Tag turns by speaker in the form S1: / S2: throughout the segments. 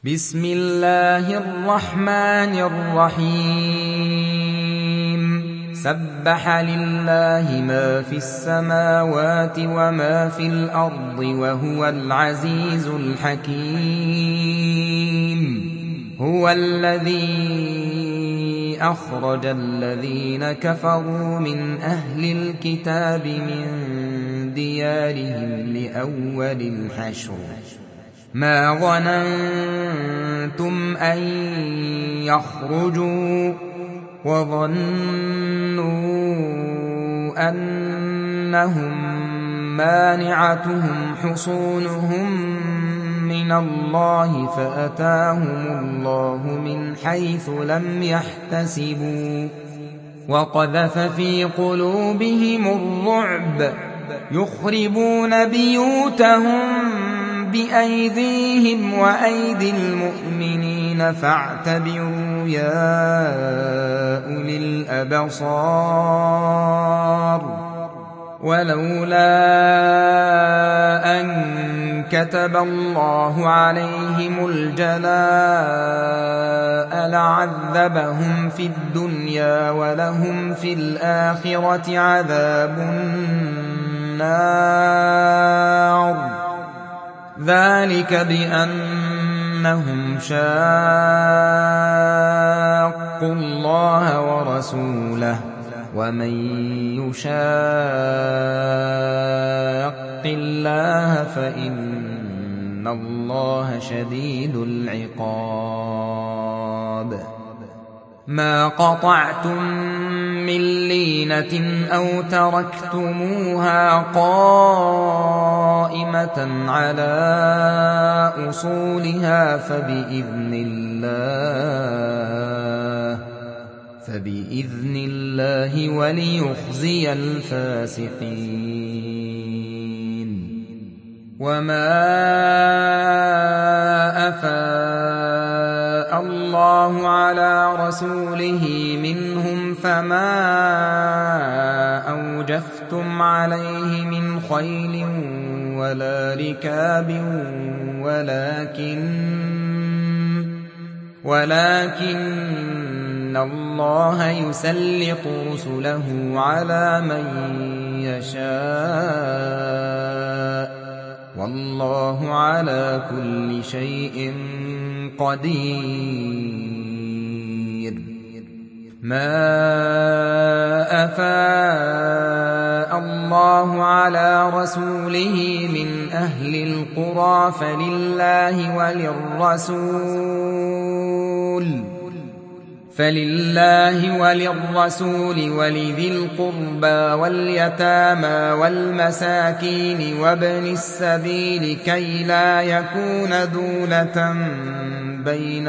S1: بسم الله الرحمن الرحيم سبح لله ما في السماوات وما في الأرض وهو العزيز الحكيم هو الذي أخرج الذين كفروا من أهل الكتاب من ديارهم لأول الحشر ما ظننتم أن يخرجوا وظنوا أنهم مانعتهم حصونهم من الله فأتاهم الله من حيث لم يحتسبوا وقذف في قلوبهم الرعب يخربون بيوتهم بأيديهم وأيدي المؤمنين فاعتبروا يا أولي الأبصار ولولا أن كتب الله عليهم الجلاء لعذبهم في الدنيا ولهم في الآخرة عذاب النار ذلك بأنهم شاقوا الله ورسوله ومن يشاق الله فإن الله شديد العقاب ما قطعتم من لينة أو تركتموها قائمة على أصولها فبإذن الله وليخزي الفاسقين وما أفاء الله على رسوله منهم فما أوجفتم عليه من خيل ولا ركاب ولكن الله يسلط رسله على من يشاء والله على كل شيء قدير ما أفاء الله على رسوله من أهل القرى فلله وللرسول ولذي القربى واليتامى والمساكين وابن السبيل كي لا يكون دولة بين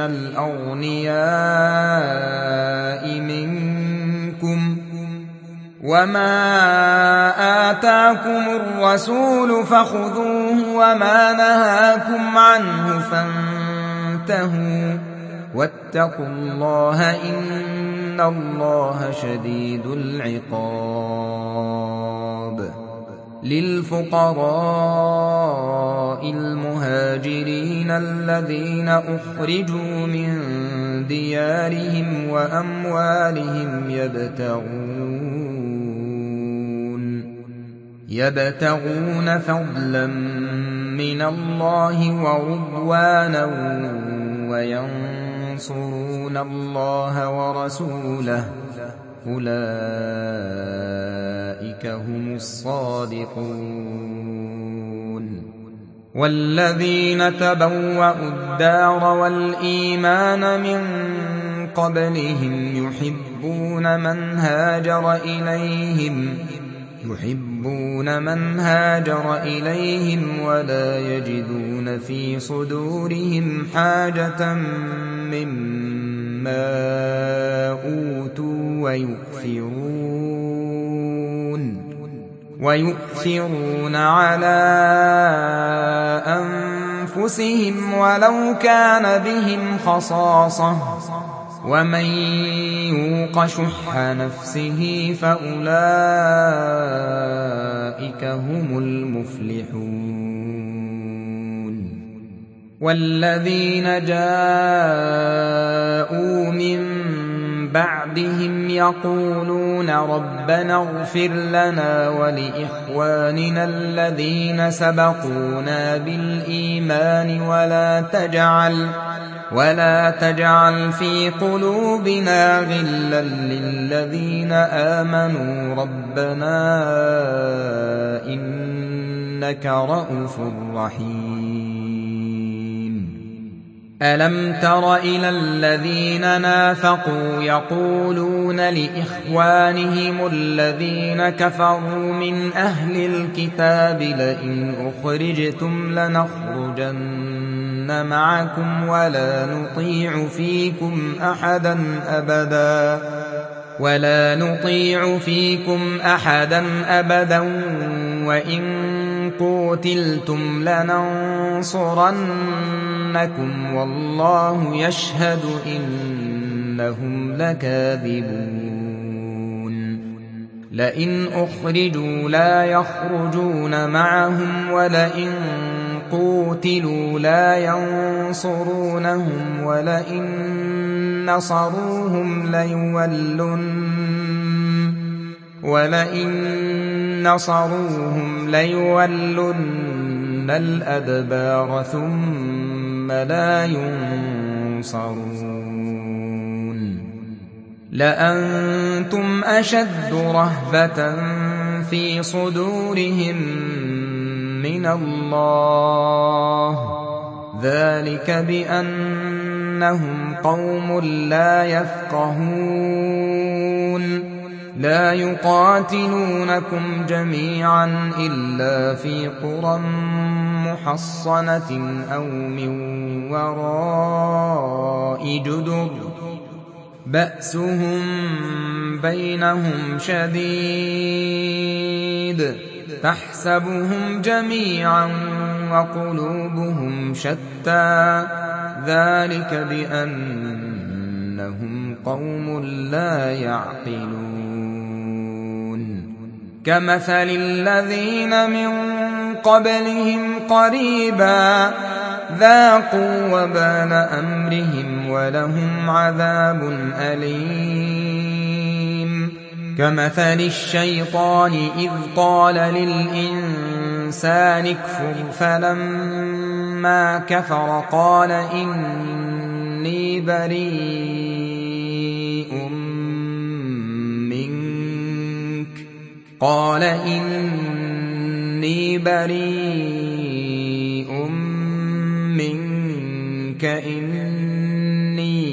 S1: الأغنياء منكم وما آتاكم الرسول فخذوه وما نهاكم عنه فانتهوا واتقوا الله إن الله شديد العقاب للفقراء المهاجرين الذين أخرجوا من ديارهم وأموالهم يبتغون فضلا من الله ورضوانا وينصرون الله ورسوله أولئك هم الصادقون والذين تبوأوا الدار والإيمان من قبلهم يحبون من هاجر إليهم ولا يجدون في صدورهم حاجة مما أوتوا ويؤثرون على أنفسهم ولو كان بهم خصاصة ومن يوق شح نفسه فأولئك هم المفلحون والذين جاءوا من بعدهم يقولون ربنا اغفر لنا ولإخواننا الذين سبقونا بالإيمان ولا تجعل في قلوبنا غلا للذين آمنوا ربنا إنك رءوف رحيم. ألم تر إلى الذين نافقوا يقولون لإخوانهم الذين كفروا من أهل الكتاب لئن أخرجتم لنخرجن معكم ولا نطيع فيكم أحدا أبدا وإن قوتلتم لننصرنكم والله يشهد إنهم لكاذبون. لئن أخرجوا لا يخرجون معهم ولئن قوتلوا لا ينصرونهم ولئن نصروهم ليولن الأدبار ثم لا ينصرون. لأنتم أشد رهبة في صدورهم من الله ذلك بأنهم قوم لا يفقهون. لا يقاتلونكم جميعا إلا في قرى محصنة أو من وراء جدر بأسهم بينهم شديد تحسبهم جميعا وقلوبهم شتى ذلك بأنهم قوم لا يعقلون. كمثل الذين من قبلهم قريبا ذاقوا وبال أمرهم ولهم عذاب أليم. كمثل الشيطان إذ قال للإنسان اكفر فلما كفر قال إني بريء منك إني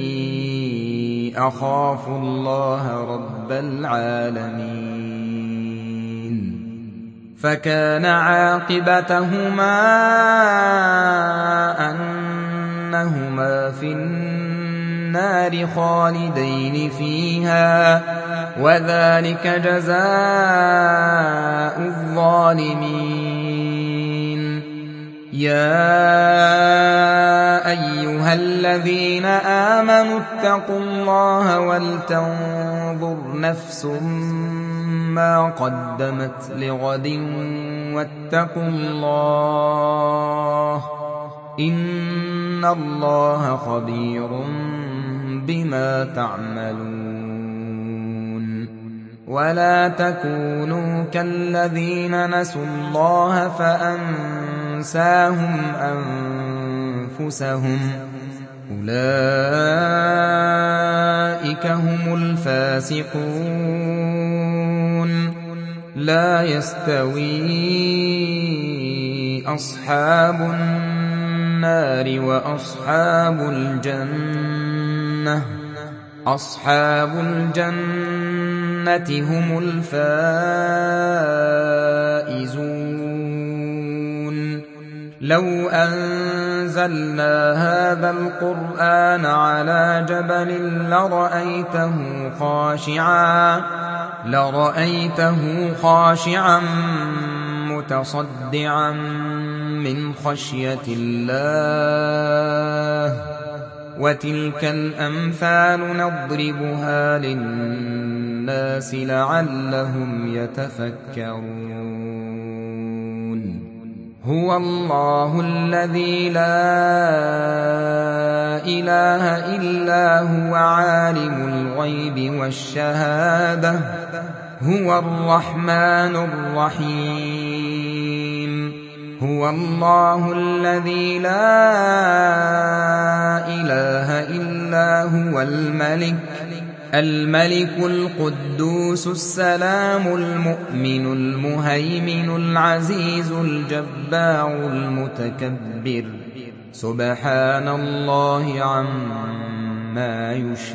S1: أخاف الله رب العالمين. فكان عاقبتهما أنهما في النار خالدين فيها وذلك جزاء الظالمين. يا أيها الذين آمنوا اتقوا الله ولتنظر نفس ما قدمت لغد واتقوا الله إن الله خبير بما تعملون. ولا تكونوا كالذين نسوا الله فأنساهم أنفسهم أولئك هم الفاسقون. لا يستوي أصحاب النار وأصحاب الجنة أصحاب الجنة هم الفائزون. لو أنزلنا هذا القرآن على جبل لرأيته خاشعا متصدعا من خشية الله. وتلك الأمثال نضربها للناس لعلهم يتفكرون. هو الله الذي لا إله إلا هو عالم الغيب والشهادة هو الرحمن الرحيم هو الله الذي لا إله إلا هو الملك القدوس السلام المؤمن المهيمن العزيز الجبار المتكبر سبحان الله عما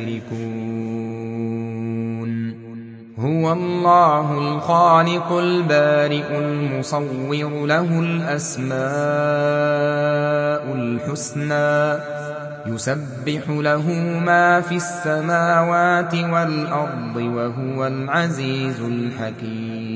S1: يشركون هو الله الخالق البارئ المصور له الأسماء الحسنى يسبح له ما في السماوات والأرض وهو العزيز الحكيم